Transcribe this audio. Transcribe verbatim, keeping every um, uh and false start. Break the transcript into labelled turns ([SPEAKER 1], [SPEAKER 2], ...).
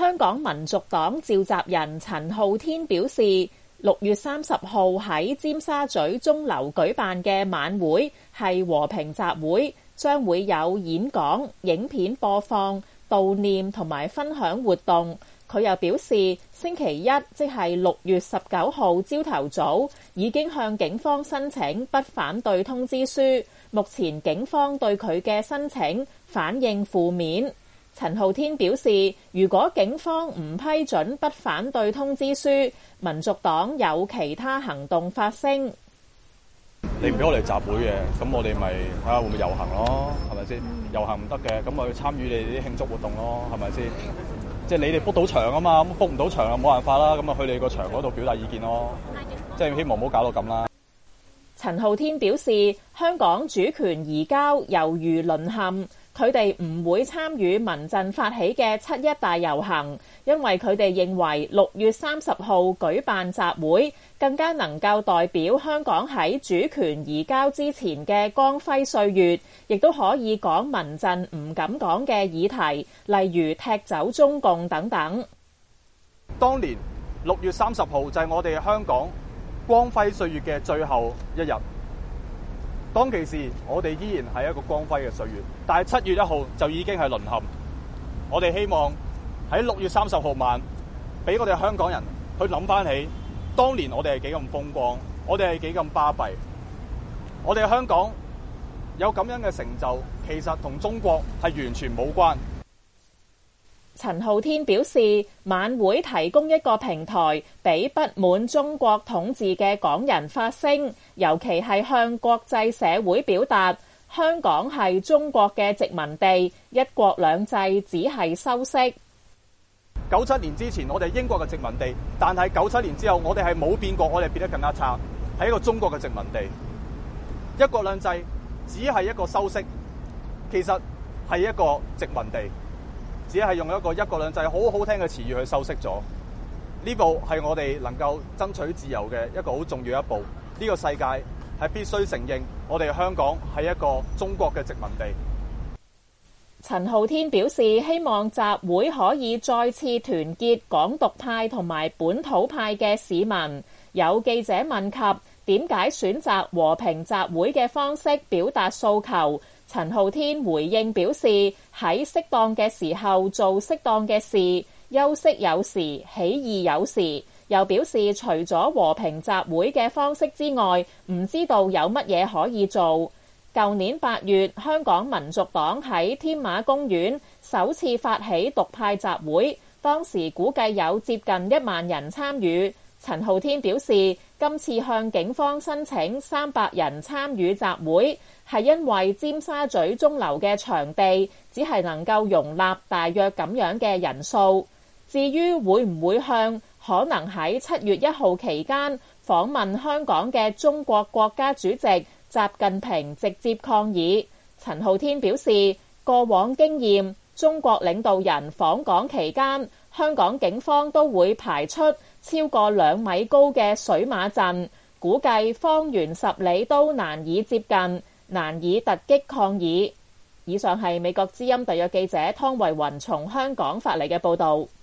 [SPEAKER 1] 香港民族黨召集人陳浩天表示，六月三十號喺尖沙咀鐘樓舉辦嘅晚會係和平集會，將會有演講、影片播放、悼念同埋分享活動。佢又表示，星期一即係六月十九號朝頭早已經向警方申請不反對通知書，目前警方對佢嘅申請反應負面。陳浩天表示，如果警方唔批准不反對通知書，民族黨有其他行動發聲。
[SPEAKER 2] 你唔俾我哋集會嘅，咁我哋咪睇下會唔會遊行咯，係咪先？遊行唔得嘅，咁咪去參與你哋啲慶祝活動咯，係咪先？即係你哋 book 到場啊嘛，咁 book 唔到場啊冇辦法啦，咁啊去你個場嗰度表達意見咯，即係希望唔好搞到咁啦。
[SPEAKER 1] 陳浩天表示，香港主權移交猶如淪陷。佢哋唔會參與民陣發起嘅七一大遊行，因為佢哋認為六月三十號舉辦集會更加能夠代表香港喺主權移交之前嘅光輝歲月，亦都可以講民陣唔敢講嘅議題，例如踢走中共等等。
[SPEAKER 2] 當年六月三十號就係我哋香港光輝歲月嘅最後一日。當其時，我哋依然係一個光輝嘅歲月，但係七月一號就已經係淪陷。我哋希望喺六月三十號晚，俾我哋香港人去諗翻起當年我哋係幾咁風光，我哋係幾咁巴閉。我哋香港有咁樣嘅成就，其實同中國係完全冇關。
[SPEAKER 1] 陳浩天表示，晚會提供一個平台俾不滿中國統治嘅港人發聲，尤其係向國際社會表達香港係中國嘅殖民地，一國兩制只係修飾。
[SPEAKER 2] 九七年之前我哋英國嘅殖民地，但係九七年之後我哋係冇變過，我哋變得更加差，係一個中國嘅殖民地。一國兩制只係一個修飾，其實係一個殖民地。只係用一個一國兩制好好聽嘅詞語去修飾咗。呢步係我哋能夠爭取自由嘅一個好重要一步。呢個世界係必須承認我哋香港係一個中國嘅殖民地。
[SPEAKER 1] 陳浩天表示，希望集會可以再次團結港獨派同埋本土派嘅市民。有記者問及點解選擇和平集會嘅方式表達訴求，陳浩天回應表示，喺適當嘅時候做適當嘅事，休息有時，起義有時。又表示除咗和平集會嘅方式之外，唔知道有乜嘢可以做。舊年八月，香港民族黨喺添馬公園首次發起獨派集會，當時估計有接近一萬人參與。陳浩天表示，今次向警方申請三百人參與集會，係因為尖沙咀鐘樓嘅場地只係能夠容納大約咁樣嘅人數。至於會唔會向可能喺七月一號期間訪問香港嘅中國國家主席習近平直接抗議，陳浩天表示，過往經驗，中國領導人訪港期間，香港警方都會排出超過兩米高嘅水馬陣，估計方圓十里都難以接近，難以突擊抗議。以上係美國之音特約記者湯慧雲從香港發嚟嘅報導。